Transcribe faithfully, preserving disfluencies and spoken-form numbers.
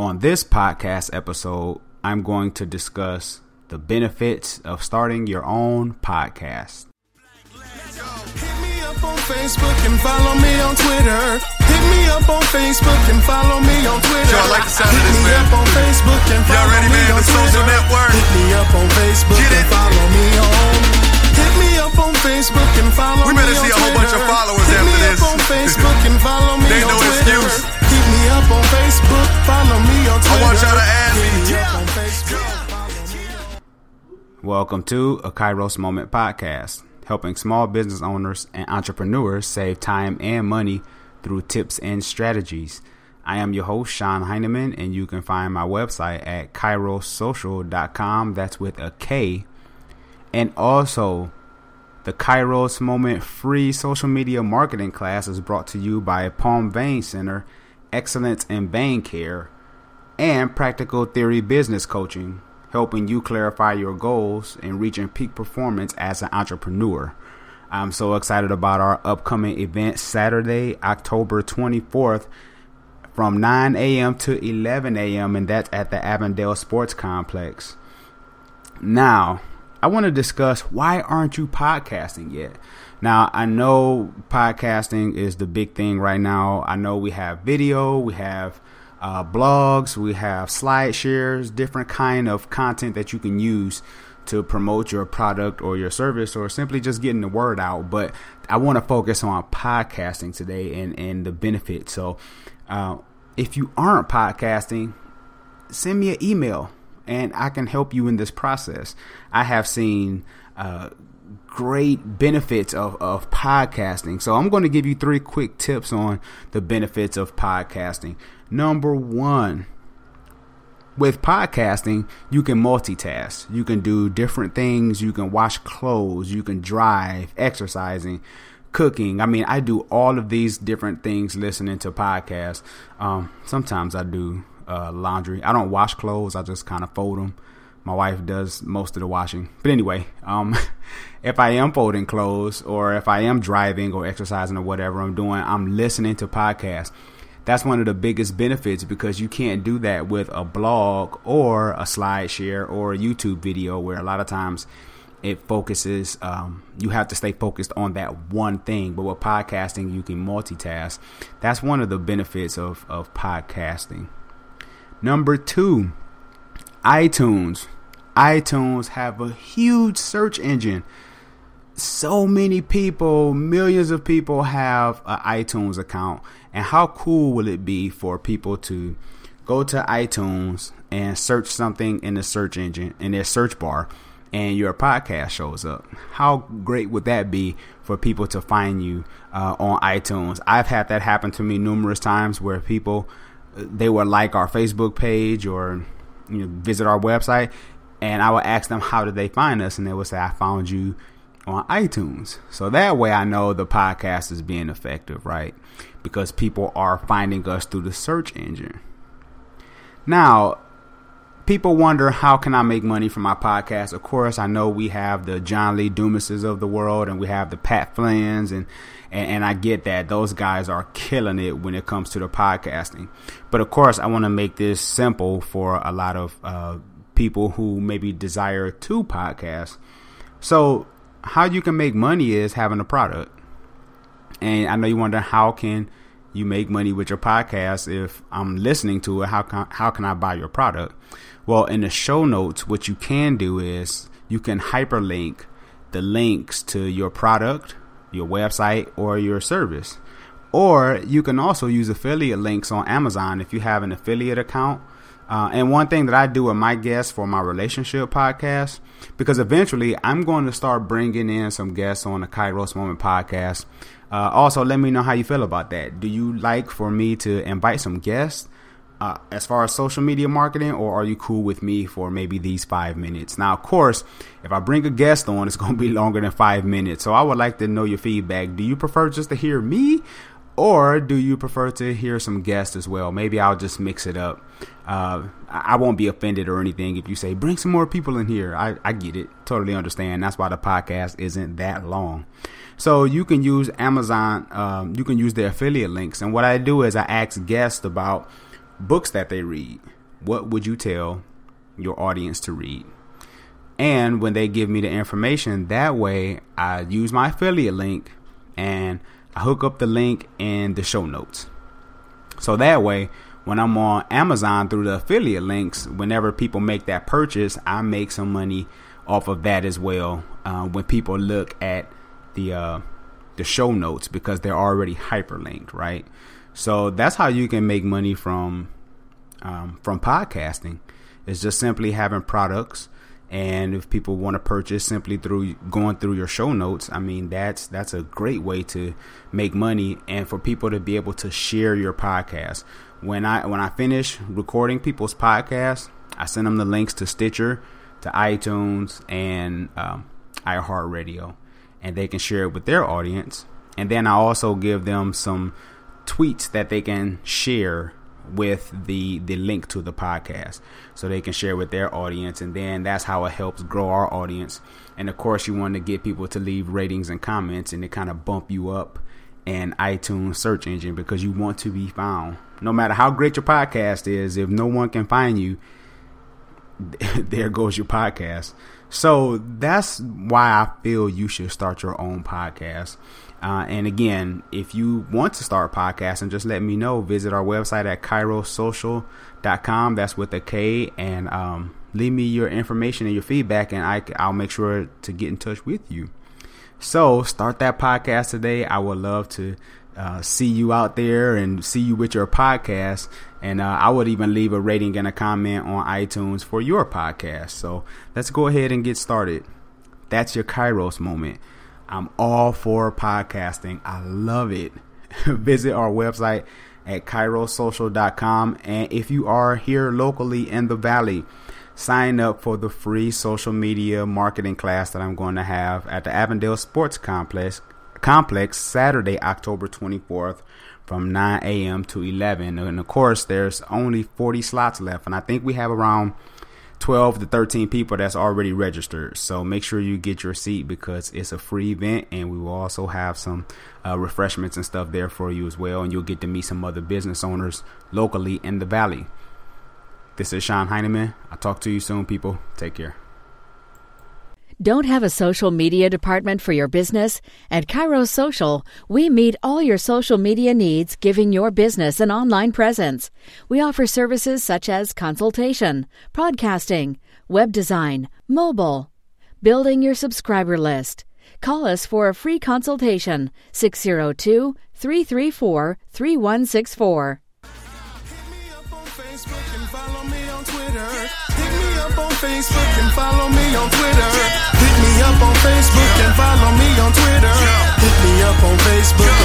On this podcast episode, I'm going to discuss the benefits of starting your own podcast. Hit me up on Facebook and follow me on Twitter. Hit me up on Facebook and follow me on Twitter. Y'all like the sound of this, Hit me man? up on Facebook and follow Y'all ready, me man? on The social Twitter. network. Hit me up on Facebook Get and it? follow me on. Hit me up on Facebook and follow We me on better see a whole bunch of Twitter. followers Hit after me this. up on Facebook and follow me Ain't on no Twitter. excuse. Hit me up on Facebook, follow me on Twitter. I want y'all to ask Hit me me. up on Facebook, follow me on. Welcome to a Kairos Moment podcast, helping small business owners and entrepreneurs save time and money through tips and strategies. I am your host, Sean Heineman, and you can find my website at kairos social dot com. That's with a K. And also, the Kairos Moment free social media marketing class is brought to you by Palm Vein Center, Excellence in Vein Care, and Practical Theory Business Coaching, helping you clarify your goals and reaching peak performance as an entrepreneur. I'm so excited about our upcoming event Saturday, October twenty-fourth from nine a.m. to eleven a.m. and that's at the Avondale Sports Complex. Now, I want to discuss why aren't you podcasting yet? Now, I know podcasting is the big thing right now. I know we have video, we have uh, blogs, we have slide shares, different kind of content that you can use to promote your product or your service or simply just getting the word out. But I want to focus on podcasting today and, and the benefits. So uh, if you aren't podcasting, send me an email and I can help you in this process. I have seen uh, great benefits of, of podcasting. So I'm going to give you three quick tips on the benefits of podcasting. Number one, with podcasting, you can multitask. You can do different things. You can wash clothes. You can drive, exercising, cooking. I mean, I do all of these different things listening to podcasts. Um, sometimes I do uh, laundry. I don't wash clothes. I just kind of fold them. My wife does most of the washing. But anyway, um, if I am folding clothes or if I am driving or exercising or whatever I'm doing, I'm listening to podcasts. That's one of the biggest benefits because you can't do that with a blog or a slide share or a YouTube video where a lot of times it focuses, um, you have to stay focused on that one thing. But with podcasting, you can multitask. That's one of the benefits of, of podcasting. Number two, iTunes. iTunes have a huge search engine. So many people, millions of people have an iTunes account. And how cool will it be for people to go to iTunes and search something in the search engine, in their search bar, and your podcast shows up? How great would that be for people to find you uh, on iTunes? I've had that happen to me numerous times where people, they would like our Facebook page or you know, visit our website, and I would ask them, how did they find us? And they would say, I found you on iTunes. So that way I know the podcast is being effective, right? Because people are finding us through the search engine. Now, people wonder, how can I make money from my podcast? Of course, I know we have the John Lee Dumases of the world and we have the Pat Flynn's and, and, and I get that those guys are killing it when it comes to the podcasting. But of course, I want to make this simple for a lot of uh, people who maybe desire to podcast. So how you can make money is having a product. And I know you wonder, how can you make money with your podcast if I'm listening to it? How can, how can I buy your product? Well, in the show notes, what you can do is you can hyperlink the links to your product, your website, or your service. Or you can also use affiliate links on Amazon if you have an affiliate account. Uh, and one thing that I do with my guests for my relationship podcast, because eventually I'm going to start bringing in some guests on the Kairos Moment podcast. Uh, also, let me know how you feel about that. Do you like for me to invite some guests uh, as far as social media marketing, or are you cool with me for maybe these five minutes? Now, of course, if I bring a guest on, it's going to be longer than five minutes. So I would like to know your feedback. Do you prefer just to hear me? Or do you prefer to hear some guests as well? Maybe I'll just mix it up. Uh, I won't be offended or anything if you say, bring some more people in here. I, I get it. Totally understand. That's why the podcast isn't that long. So you can use Amazon. Um, you can use the affiliate links. And what I do is I ask guests about books that they read. What would you tell your audience to read? And when they give me the information, that way I use my affiliate link and I hook up the link in the show notes. So that way, when I'm on Amazon through the affiliate links, whenever people make that purchase, I make some money off of that as well. Uh, when people look at the uh, the show notes, because they're already hyperlinked, right? So that's how you can make money from um, from podcasting. It's just simply having products, and if people want to purchase simply through going through your show notes, I mean that's that's a great way to make money, and for people to be able to share your podcast. When I when I finish recording people's podcasts, I send them the links to Stitcher, to iTunes, and um, iHeartRadio, and they can share it with their audience. And then I also give them some tweets that they can share with the the link to the podcast, so they can share with their audience, and then that's how it helps grow our audience. And of course, you want to get people to leave ratings and comments, and they kind of bump you up in iTunes search engine, because you want to be found. No matter how great your podcast is, if no one can find you, there goes your podcast. So that's why I feel you should start your own podcast. Uh, and again, if you want to start podcasting, just let me know. Visit our website at kairos social dot com. That's with a K. And um, leave me your information and your feedback, and I, I'll make sure to get in touch with you. So start that podcast today. I would love to uh, see you out there and see you with your podcast. And uh, I would even leave a rating and a comment on iTunes for your podcast. So let's go ahead and get started. That's your Kairos moment. I'm all for podcasting. I love it. Visit our website at kairos social dot com. And if you are here locally in the Valley, sign up for the free social media marketing class that I'm going to have at the Avondale Sports Complex, Complex Saturday, October twenty-fourth from nine a.m. to eleven. And of course, there's only forty slots left. And I think we have around twelve to thirteen people that's already registered. So make sure you get your seat, because it's a free event, and we will also have some uh, refreshments and stuff there for you as well. And you'll get to meet some other business owners locally in the Valley. This is Sean Heineman. I'll talk to you soon, people. Take care. Don't have a social media department for your business? At Kairos Social, we meet all your social media needs, giving your business an online presence. We offer services such as consultation, podcasting, web design, mobile, building your subscriber list. Call us for a free consultation, six oh two, three three four, three one six four. Facebook and follow me on Twitter. Hit me up on Facebook and follow me on Twitter. Hit me up on Facebook